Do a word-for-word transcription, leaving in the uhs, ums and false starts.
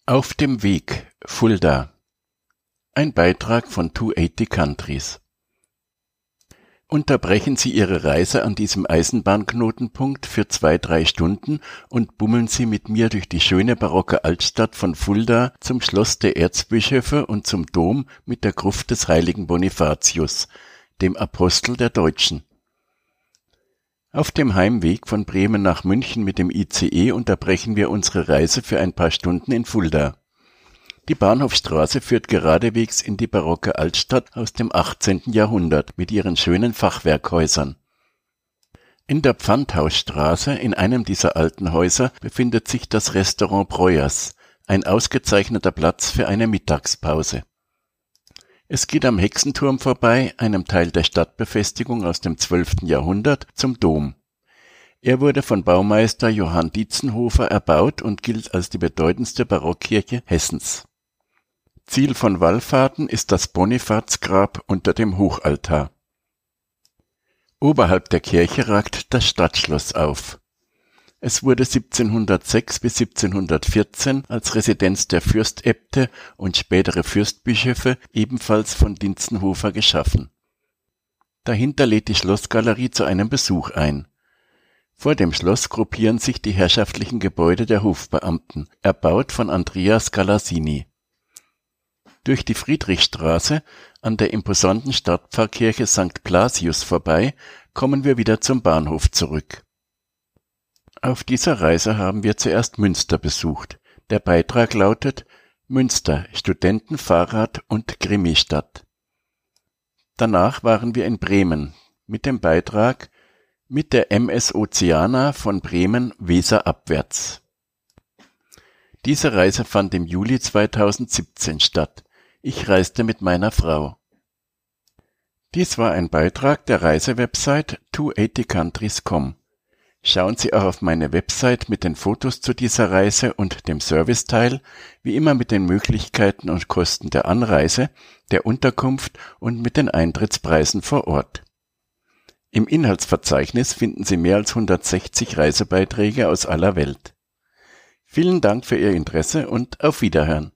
Auf dem Weg, Fulda. Ein Beitrag von zweihundertachtzig Countries. Unterbrechen Sie Ihre Reise an diesem Eisenbahnknotenpunkt für zwei, drei Stunden und bummeln Sie mit mir durch die schöne barocke Altstadt von Fulda zum Schloss der Erzbischöfe und zum Dom mit der Gruft des heiligen Bonifatius, dem Apostel der Deutschen. Auf dem Heimweg von Bremen nach München mit dem I C E unterbrechen wir unsere Reise für ein paar Stunden in Fulda. Die Bahnhofstraße führt geradewegs in die barocke Altstadt aus dem achtzehnten Jahrhundert mit ihren schönen Fachwerkhäusern. In der Pfandhausstraße, in einem dieser alten Häuser, befindet sich das Restaurant Breuers, ein ausgezeichneter Platz für eine Mittagspause. Es geht am Hexenturm vorbei, einem Teil der Stadtbefestigung aus dem zwölften Jahrhundert, zum Dom. Er wurde von Baumeister Johann Dietzenhofer erbaut und gilt als die bedeutendste Barockkirche Hessens. Ziel von Wallfahrten ist das Bonifazgrab unter dem Hochaltar. Oberhalb der Kirche ragt das Stadtschloss auf. Es wurde siebzehnhundertsechs bis siebzehnhundertvierzehn als Residenz der Fürstäbte und spätere Fürstbischöfe ebenfalls von Dietzenhofer geschaffen. Dahinter lädt die Schlossgalerie zu einem Besuch ein. Vor dem Schloss gruppieren sich die herrschaftlichen Gebäude der Hofbeamten, erbaut von Andrea Scalassini. Durch die Friedrichstraße an der imposanten Stadtpfarrkirche Sankt Blasius vorbei kommen wir wieder zum Bahnhof zurück. Auf dieser Reise haben wir zuerst Münster besucht. Der Beitrag lautet Münster, Studenten, Fahrrad und Krimistadt. Danach waren wir in Bremen mit dem Beitrag mit der M S Oceana von Bremen Weser abwärts. Diese Reise fand im Juli zweitausendsiebzehn statt. Ich reiste mit meiner Frau. Dies war ein Beitrag der Reisewebsite zweihundertachtzig countries punkt com. Schauen Sie auch auf meine Website mit den Fotos zu dieser Reise und dem Serviceteil, wie immer mit den Möglichkeiten und Kosten der Anreise, der Unterkunft und mit den Eintrittspreisen vor Ort. Im Inhaltsverzeichnis finden Sie mehr als hundertsechzig Reisebeiträge aus aller Welt. Vielen Dank für Ihr Interesse und auf Wiederhören.